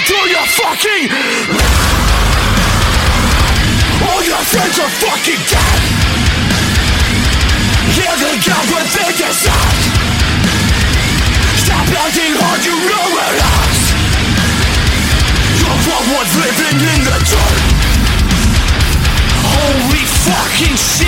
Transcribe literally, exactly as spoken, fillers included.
through your fucking. All your friends are fucking dead. Hear the gun within your sight. Stop acting hard, you know it hurts. You're the one living in the dirt. Holy fucking shit.